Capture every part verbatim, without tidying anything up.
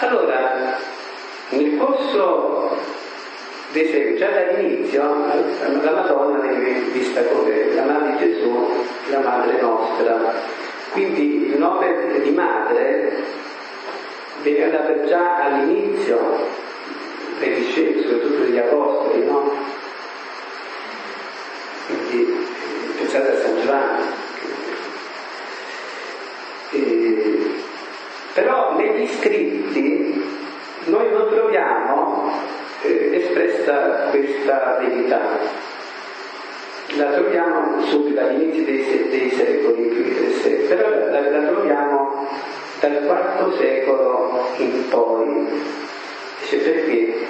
Allora, nel corso dei secoli, già dall'inizio, la Madonna viene vista come la madre di Gesù, la madre nostra. Quindi il nome di madre viene dato già all'inizio dei discepoli, soprattutto degli apostoli, no? Quindi pensate a San Giovanni. E, però negli scritti noi non troviamo eh, espressa questa verità. La troviamo subito all'inizio dei, dei secoli, primi del secolo, però la, la troviamo dal quarto secolo in poi. Dice perché?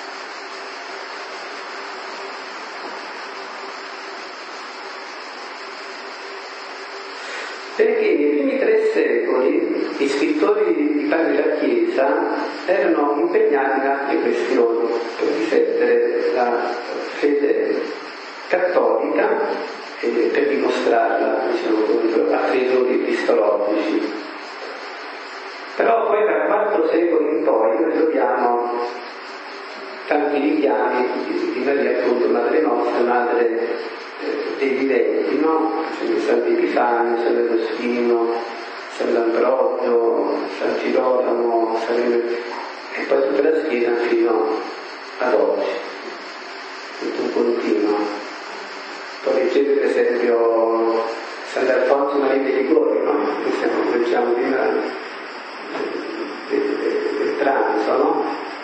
Perché nei primi tre secoli i scrittori di padri della Chiesa erano impegnati in altre questioni per difendere la fede cattolica e per dimostrarla, diciamo, a fedeli cristologici. Però poi dal quarto secolo in poi noi troviamo tanti richiami di Maria, appunto, Madre nostra, Madre dei viventi, no? Sant'Epifanio, Sant'Agostino, Sant'Ambrogio, San Girolamo, San... e poi tutta la schiena fino ad oggi, tutto un continuo. Poi leggete per esempio Sant'Alfonso Maria di Ligorio, no? Che stiamo leggiamo prima del, del, del pranzo, no?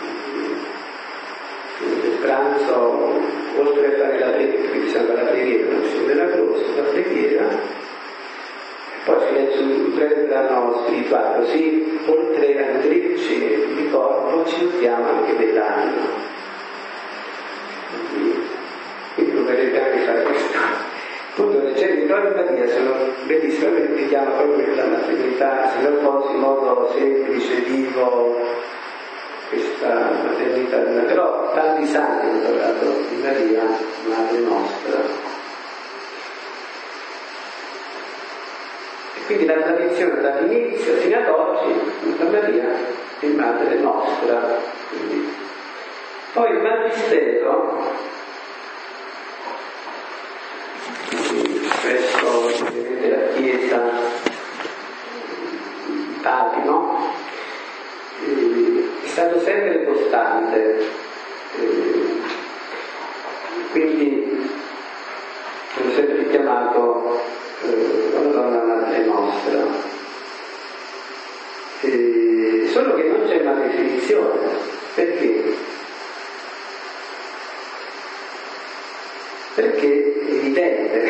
Il pranzo, oltre a fare la preghiera, quindi siamo alla preghiera, non si della croce, la preghiera, e poi si legge un breve brano spirituale, così oltre a nutrirci di corpo ci nutriamo anche dell'anima. Quindi, quindi dovrete anche fare questo. Appunto, leggere i Gloria Maria sono bellissime, mi richiama proprio quella maternità, se non fosse in modo semplice, vivo, questa maternità, però tanti santi hanno parlato di Maria, Madre nostra. E quindi la tradizione dall'inizio fino ad oggi, la Maria è Madre nostra. Quindi. Poi il Magistero, presso ovviamente la Chiesa, i papi, no? È stato sempre costante, eh, quindi abbiamo sempre chiamato eh, la Madonna Madre nostra, eh, solo che non c'è una definizione. Perché? Perché è evidente.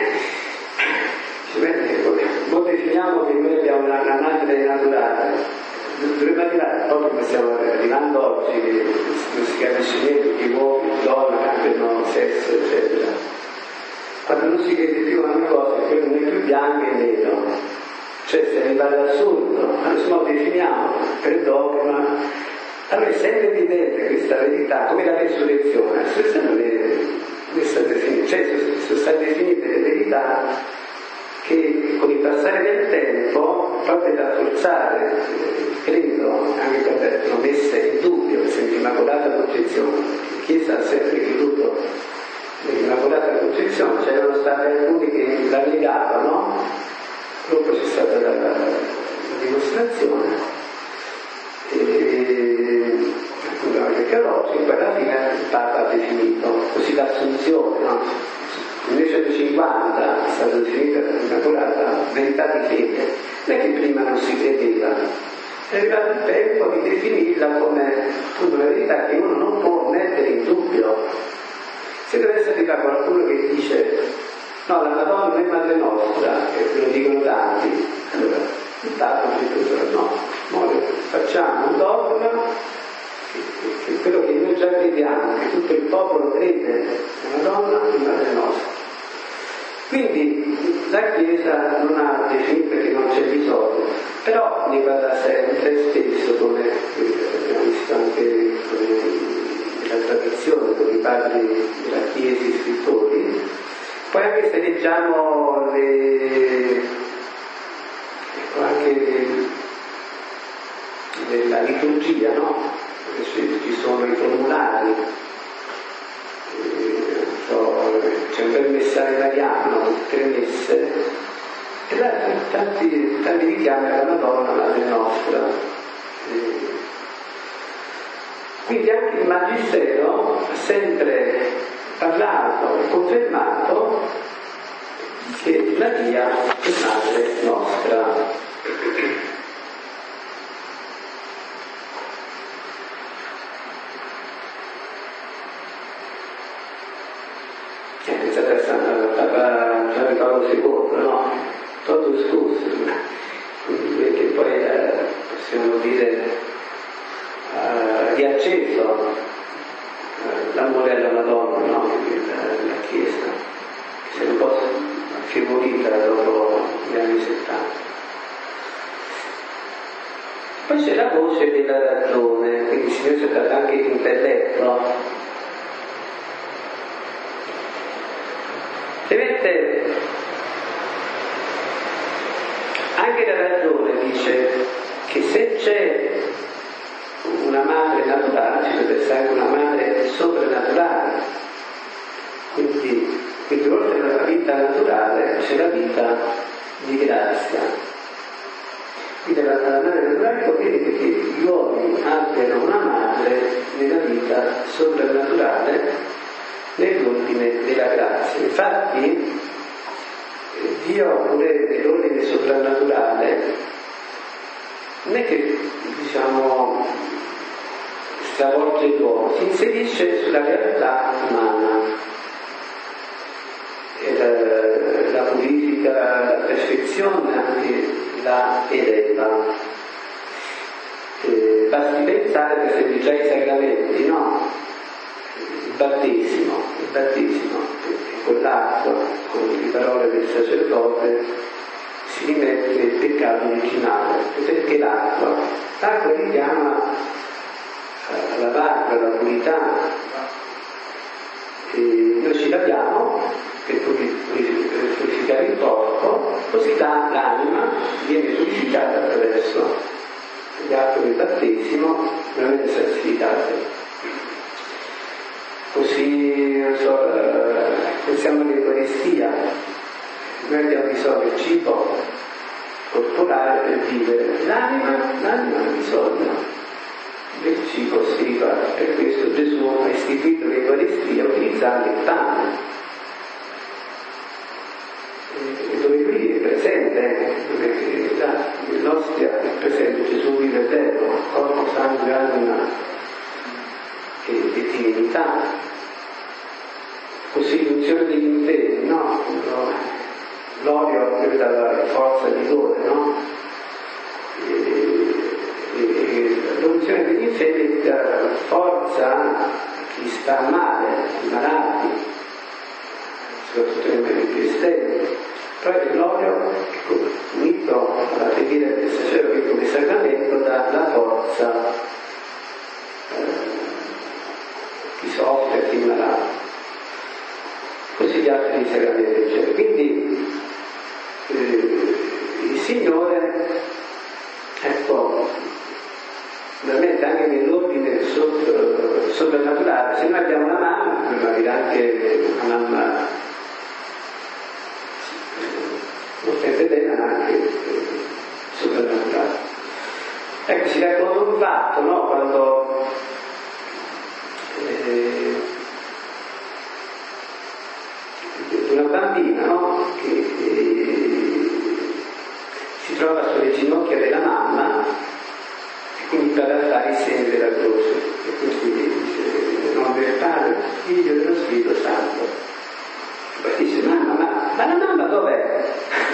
Noi definiamo che noi abbiamo una, una madre naturale. Dovremmo arrivare, proprio come stiamo arrivando oggi, che non si capisce niente, che uomo, donna, cambiano sesso, eccetera. Quando non si crede più a una cosa, che non è più bianco e nero, cioè si arriva all'assurdo, allora definiamo per dogma. Allora è sempre evidente questa verità, come la resurrezione, questa non è questa definizione, cioè sono state definite le verità che con il passare del tempo, proprio da forzare, credo, anche quando erano messe in dubbio, per esempio l'Immacolata Concezione, la Chiesa ha sempre creduto nell'Immacolata Concezione, c'erano stati alcuni che la negavano, dopo c'è stata la, la, la dimostrazione, e anche oggi, poi alla fine il Papa ha definito, così l'Assunzione, no? Nel millenovecentocinquanta è stata definita l'Immacolata verità di fede, non è che prima non si credeva, è arrivato il tempo di definirla come una verità che uno non può mettere in dubbio. Se dovesse arrivare qualcuno che dice no, la Madonna è Madre nostra, e lo dicono tanti, allora il Papa ha detto no, noi facciamo un dogma che quello che noi già crediamo, che tutto il popolo crede nella donna è Madre nostra. Quindi la Chiesa non ha definito perché non c'è bisogno, però ne parla sempre spesso, come abbiamo visto anche nella tradizione, con i padri della Chiesa, i scrittori. Poi anche se leggiamo le, ecco, anche le, la liturgia tanti, tanti richiami alla Madonna, Madre nostra. Eh, quindi anche il Magistero ha sempre parlato e confermato che Maria è Madre nostra. Pensate a San Paolo secondo, no? Tutto scuso, perché poi eh, possiamo dire eh, riacceso eh, l'amore alla Madonna, no? La Chiesa, che si è un po' affievolita dopo gli anni settanta. Poi c'è la voce della ragione, quindi il Signore si è dato anche l'intelletto. Vedete, anche la ragione dice che se c'è una madre naturale ci deve essere anche una madre soprannaturale, quindi, quindi oltre alla vita naturale c'è la vita di grazia. Quindi la, la madre naturale conviene che gli uomini abbiano una madre nella vita soprannaturale, nell'ordine della grazia. Infatti Dio pure nell'ordine soprannaturale non è che diciamo stravolge l'uomo, si inserisce sulla realtà umana e la, la purifica, la perfezione anche la eleva. Eh, basti pensare per esempio già ai sacramenti, no? Il battesimo, il battesimo, con l'acqua, con le parole del sacerdote, si rimette il peccato originale, perché l'acqua, l'acqua richiama alla barba, alla purità, e noi ci laviamo per purificare il corpo, così l'anima viene purificata attraverso gli atti del battesimo, non viene santificata. Così, non so, pensiamo all'Eucaristia, noi abbiamo bisogno del cibo corporale per vivere, l'anima, l'anima ha bisogno del cibo spirituale, per questo Gesù ha istituito l'Eucaristia utilizzando il pane, e dove lui è presente, dove nell'ostia è presente Gesù vive e vero, corpo, sangue, anima e, e divinità. Così l'unzione degli impegni, no? L'olio che dà la forza di dove, no? E, e, l'unzione degli impegni dà forza a chi sta male, ai malati, soprattutto nei più estremi. Poi l'olio, unito alla preghiera del sacerdote come sacramento, dà la forza eh, chi soffre, chi è malato. Così gli altri sacramenti eccetera. Quindi eh, il Signore, ecco, veramente anche nell'ordine soprannaturale, se noi abbiamo una mamma, magari anche una mamma non sempre bella, ma anche eh, soprannaturale. Ecco, si racconta un fatto, no? Quando eh, una bambina, no? Che eh, si trova sulle ginocchia della mamma e quindi impara a fare i segni della croce, e quindi dice nome del Padre, Figlio e dello Spirito Santo. Poi dice mamma, ma, ma la mamma dov'è?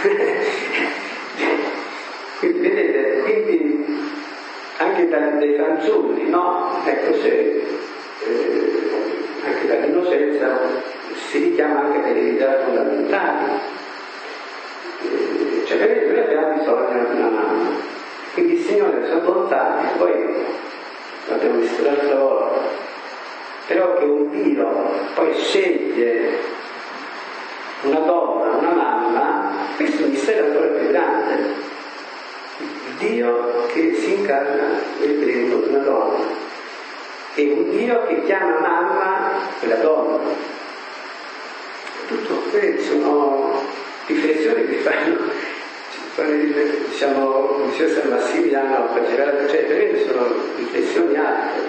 Quindi vedete, quindi anche dai fanciulli, no? Ecco, c'è eh, anche dall'innocenza si richiama anche delle verità fondamentali. Eh, cioè, vedete, noi abbiamo bisogno di una mamma. Quindi il Signore, la sua bontà, e poi l'abbiamo visto l'altra volta, però che un Dio poi sceglie una donna, una mamma, questo è un mistero ancora più grande. Dio che si incarna nel grembo di una donna e un Dio che chiama mamma quella donna. Tutto queste sono riflessioni che fanno, diciamo, il Museo San Massimiliano faceva, cioè veramente sono riflessioni alte.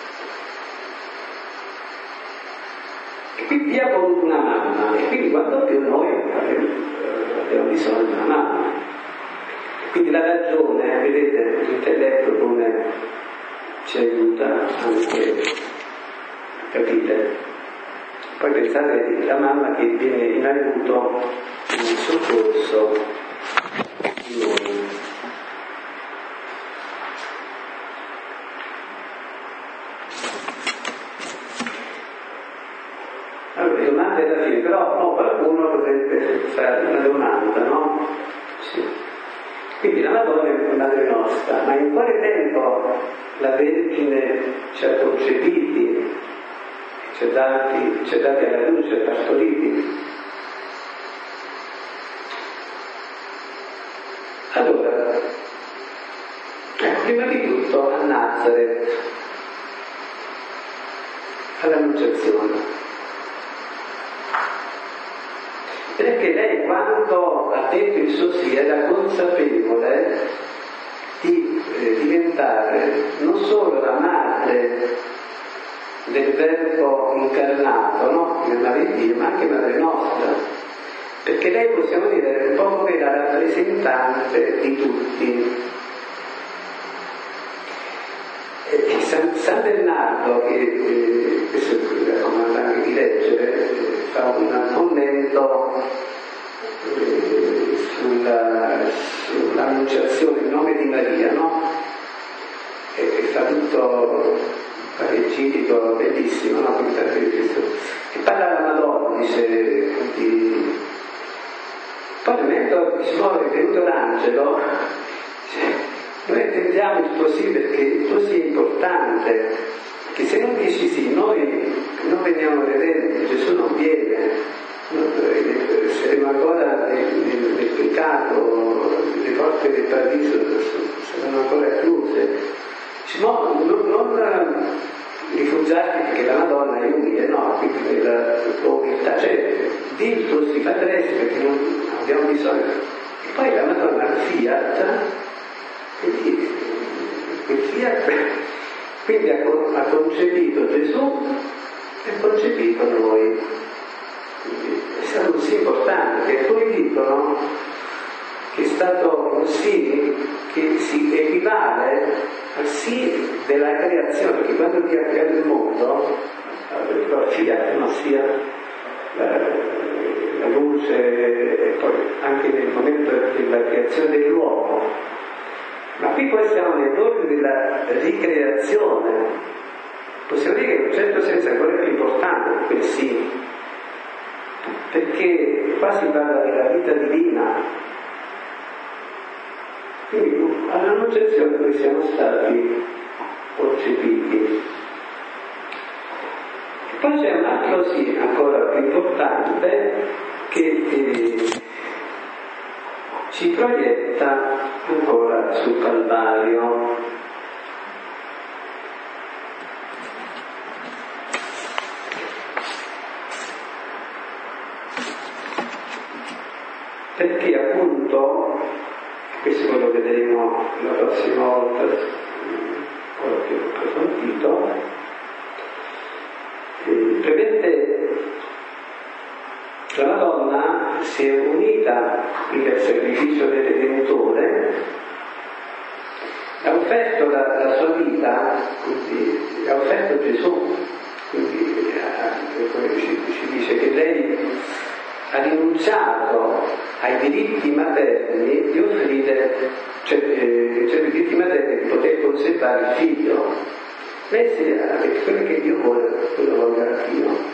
E quindi Dio ha voluto una mamma, e quindi quando più noi abbiamo, abbiamo bisogno di una mamma. Quindi la ragione, vedete, l'intelletto come ci aiuta anche a capire. Poi pensate alla mamma che viene in aiuto in soccorso di noi. Allora, le domande alla fine, però no, qualcuno potrebbe fare una domanda, no? Sì. Quindi la Madonna è Madre nostra, ma in quale tempo la Vergine ci ha concepiti, ci ha dati, ci ha dati alla luce, partoriti? Allora, ecco, prima di tutto a Nazareth, all'Annunciazione. Perché lei, quando ha detto il suo sì, era consapevole di eh, diventare non solo la madre del Verbo incarnato, no? Nel Madre di Dio, ma anche madre nostra. Perché lei, possiamo dire, è un po' come la rappresentante di tutti. E San, San Bernardo, che eh, questo raccomando anche di leggere, eh, fa un commento eh, sulla, sull'annunciazione in nome di Maria, no? E, e fa tutto un panegirico bellissimo, no? E parla alla Madonna, dice, quindi, poi nel momento diciamo, è venuto l'angelo, dice, noi attendiamo il tuo sì perché il tuo sì è importante, che se non dici sì noi non veniamo redenti, Gesù non viene, noi saremo ancora nel, nel, nel peccato, le porte del paradiso saranno ancora chiuse. Dice, no, non, non rifugiarti perché la Madonna è umile, no, quindi nella tua umiltà, cioè di il tuo sì, fate adesso perché non abbiamo bisogno. E poi la Madonna fiat, quindi quel fiat, quindi ha, ha concepito Gesù e ha concepito noi. Quindi è stato così importante che poi dicono che è stato un sì che si equivale al sì della creazione, che quando Dio ha creato il mondo, la fiat non sia la, la luce, e poi anche nel momento della creazione dell'uomo. Ma qui poi siamo nell'ordine della ricreazione. Possiamo dire che in un certo senso è ancora più importante quel sì, perché qua si parla della vita divina. Quindi all'annunciazione noi siamo stati concepiti. E poi c'è un altro sì ancora più importante che eh, ci proietta ancora sul Calvario. Perché appunto, questo è quello che vedremo la prossima volta, quello più approfondito, eh, prevede la Madonna si è unita quindi al sacrificio del Redentore, ha offerto la, la sua vita, quindi ha offerto Gesù, quindi eh, ci, ci dice che lei ha rinunciato ai diritti materni di offrire, cioè, eh, cioè i diritti materni di poter conservare il figlio. Lei si ha detto quello che Dio vuole, quello vuole anch'io.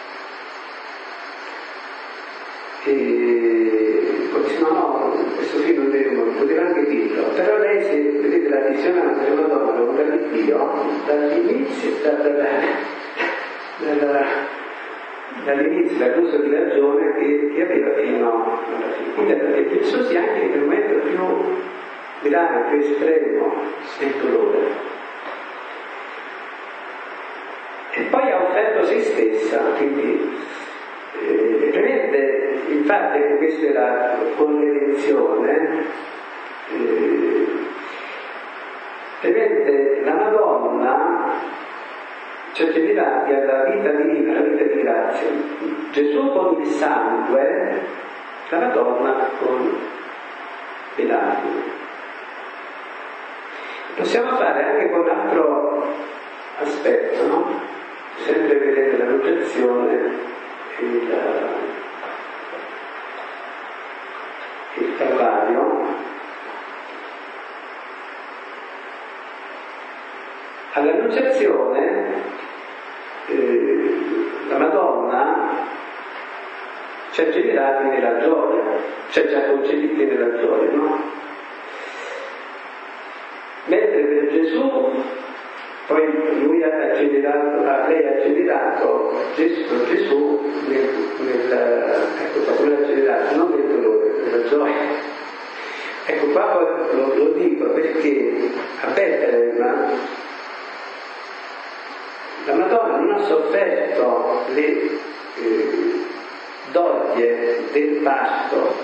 E poi dice no, no, questo figlio non deve morire, poteva anche dirlo, però lei si, vedete la dissonanza della Madonna, la volontà di Dio, dall'inizio, da, da, da, da, dall'inizio, dall'uso di ragione che, che aveva fino alla fine. Quindi perché penso sia anche nel momento più grave, più estremo del dolore. E poi ha offerto se stessa, quindi eh, prevede, infatti questa è la convenzione, eh, Vedete, la Madonna ci ha generati alla vita divina, alla vita di grazia. Gesù con il sangue, la Madonna con le lacrime. Possiamo fare anche con un altro aspetto, no? Sempre vedere l'annunciazione e il, il Calvario. All'annunciazione eh, la Madonna ci ha generati nella gioia, cioè ci ha concepiti nella gioia, no? Mentre per Gesù, poi lui ha generato, lei ha generato Gesù, Gesù nel, nel, ecco qua, lui ha generato non nel dolore, nella gioia. Ecco qua poi lo, lo dico perché a Betlemme la Madonna non ha sofferto le eh, doglie del parto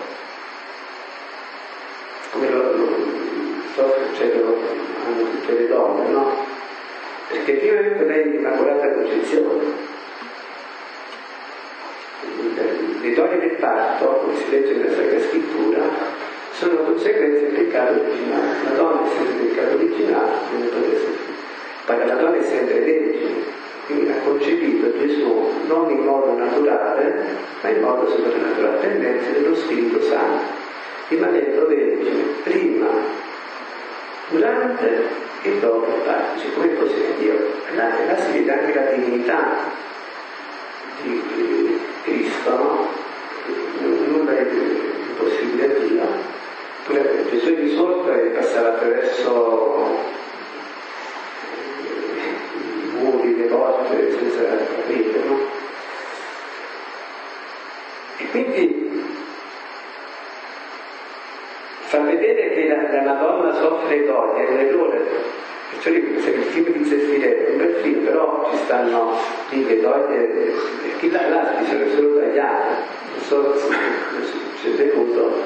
come lo, lo soffrono tutte le donne, no? Perché Dio è per lei l'immacolata concezione. Le doglie del parto, come si legge nella Sacra Scrittura, sono conseguenze del peccato originale. La donna è sempre il peccato originale, non poteva soffrire. Poi la donna è sempre vergine, quindi ha concepito Gesù non in modo naturale, ma in modo soprannaturale, per mezzo dello Spirito Santo, rimanendo vergine prima, durante e dopo il parto. Cioè, come è possibile? Là, là si vede anche la divinità di, di Cristo, no? Nulla è impossibile a Dio. Pure Gesù è risorto e passava attraverso muri, le porte senza capire, no? E quindi fa vedere che la, la Madonna soffre doglie, è un errore. Perciò dico che il film di Zeffirello è un bel film, però ci stanno lì le doglie, e chi là, là si sono solo tagliate, non so se c'è venuto.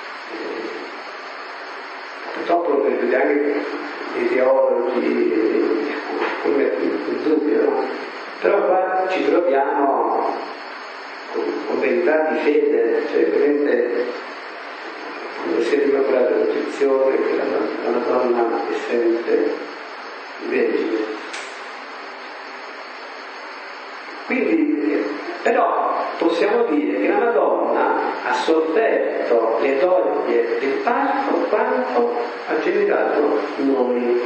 Purtroppo lo vedete anche i teologi, come in dubbio, no? Però qua ci troviamo con, con verità di fede, cioè veramente quando si è l'immacolata concezione che la, la Madonna è sempre vergine. Quindi, però possiamo dire che la Madonna ha sofferto le doglie del parto quanto ha generato noi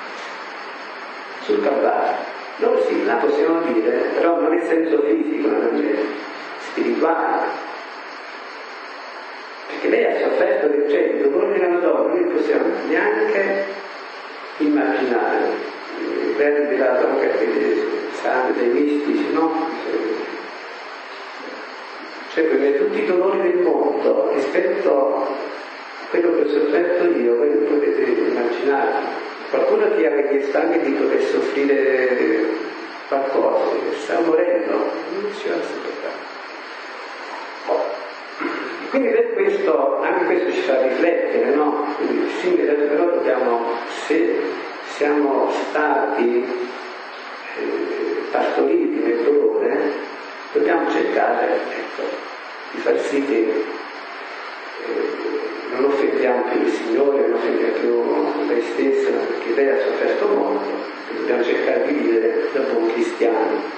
sul Calvario. Noi sì, la possiamo dire, però non in senso fisico, non è spirituale. Perché lei ha sofferto, cioè il dolore della Madonna, noi non possiamo neanche immaginare. Lei ha rivelato anche dei santi, dei mistici, no? Cioè per tutti i dolori del mondo rispetto a quello che ho sofferto io, voi non potete immaginare. Qualcuno ti ha chiesto anche di poter soffrire qualcosa, sta morendo, non ci va a sopportare. Quindi per questo, anche questo ci fa riflettere, no? Quindi sì, però dobbiamo, se siamo stati eh, partoriti nel dolore, dobbiamo cercare, ecco, di far sì che eh, non offendiamo più il Signore, non offendiamo più noi stessi, perché lei ha sofferto molto e dobbiamo cercare di vivere da buon cristiani.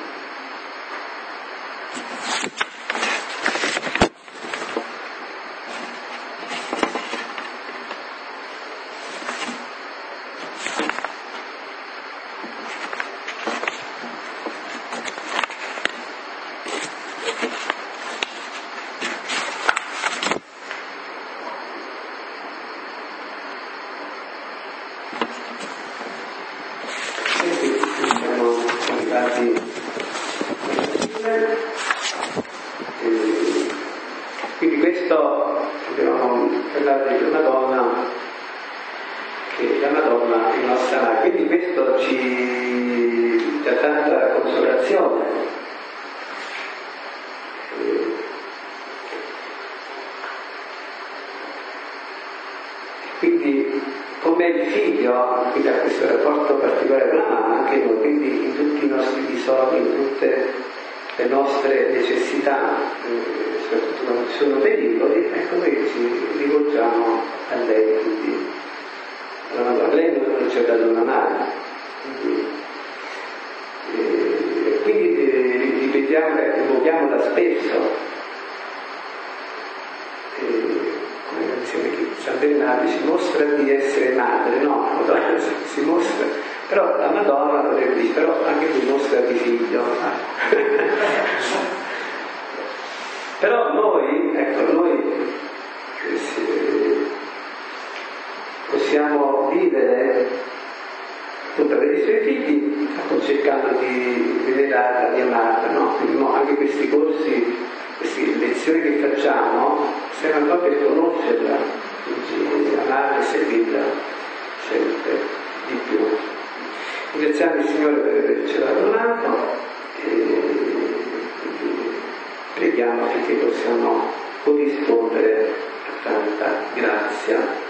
Quindi questo dobbiamo parlare di una donna, che la Madonna è nostra madre, quindi questo ci dà tanta consolazione. Quindi come il figlio, quindi ha questo rapporto particolare con la mamma, anche noi, quindi in tutti i nostri bisogni, in tutte le nostre necessità, eh, soprattutto quando ci sono pericoli, ecco noi ci rivolgiamo a lei, quindi a lei non ci ha dato una mano. Quindi, eh, quindi eh, ripetiamo, invochiamola spesso. San Bernardo si mostra di essere madre, no, la Madonna si mostra, però la Madonna potrebbe dire, però anche tu mostra di figlio. Però noi, ecco, noi possiamo vivere appunto per i suoi figli cercando di venerarla, di amarla, no? Quindi anche questi corsi, queste lezioni che facciamo servono proprio per conoscerla, quindi amarla e servirla sempre di più. Ringraziamo il Signore per avercela donato e preghiamo affinché possiamo corrispondere a tanta grazia.